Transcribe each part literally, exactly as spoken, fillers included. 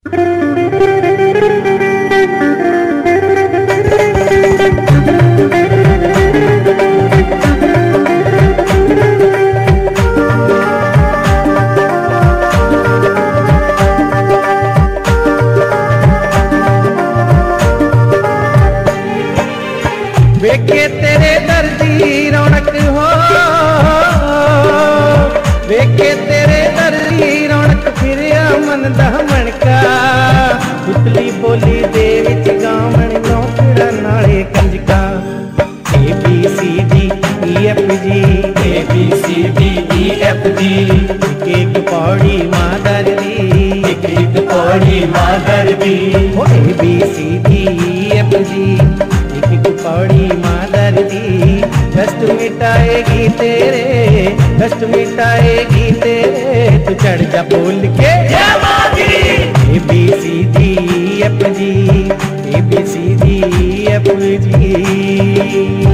वेखे तेरे दर्दी रौनक हो, वेखे तेरे दर्दी रौनक फिरिया मन दा मणका। उतली बोली दे विच गावण नौकड़ा नाले कंजका। A B C D E F G, A B C D E F G, एक एक पौड़ी मादर दी, एक एक पौड़ी मादर दी। ओ A B C D E F G, एक एक पौड़ी मादर दी। कष्ट मिटाएगी तेरे, कष्ट मिटाएगी तेरे, तू चढ़ जा बोल के जय मां दी। A B C D E F G, A B C D E F G.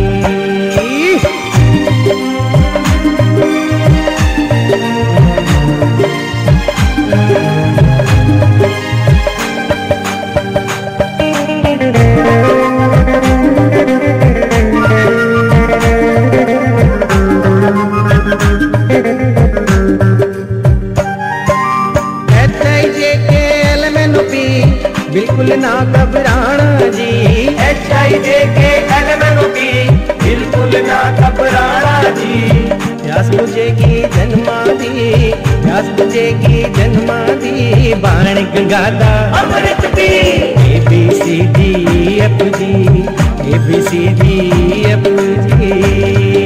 बिल्कुल ना घबराना जी, H I J K L M N O P, बिल्कुल ना घबराना जी। प्यास बुझेगी जन्मा दी, प्यास बुझेगी जन्मा दी, बाण गंगादा अमृत पी। A B C D F G, A B C D F G.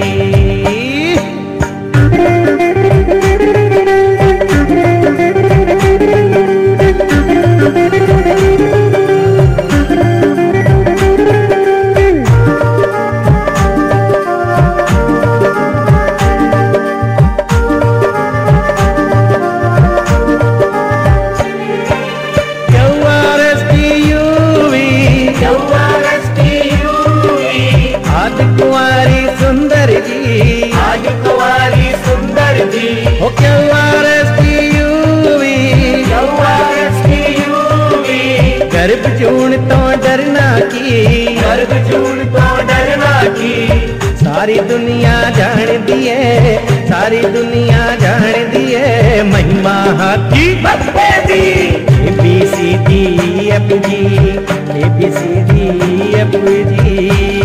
आज कुंवारी सुंदर जी, हो क्यों आरती यूवी, क्यों आरती यूवी। गर्भ जून तो डरना की, गर्भ जून तो डरना की। सारी दुनिया जान दिए, सारी दुनिया जान दिए, महिमा हाथी बत्ते दी। A B C D F G, A B C D F G.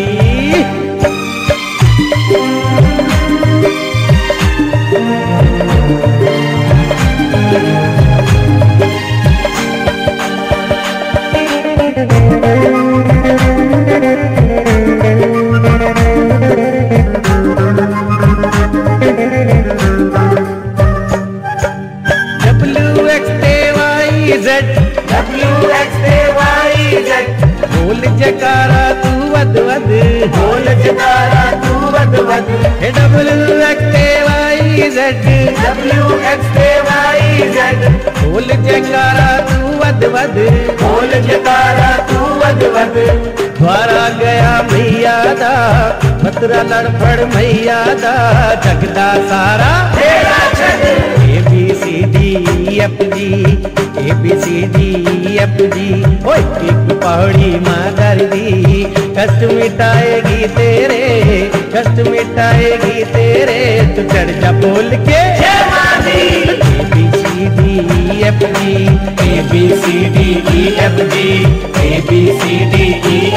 W X A Y Z, बोल जकारा तू वद वद, बोल जकारा तू वद वद। W X A Y Z, W X A Y Z, बोल जकारा तू वद वद, बोल जकारा तू वद वद। द्वारा गया मैया दा, मथुरा लड़फड़ मैया दा, जगदा सारा तेरा छद। A B C D F G, A B C D F G. ओए एक पौड़ी मादर दी, कष्ट मिटाएगी तेरे, कष्ट मिटाएगी तेरे, तू चढ़ जा बोल के जय मां दी। A B C D F G, A B C D E F G, A B C D E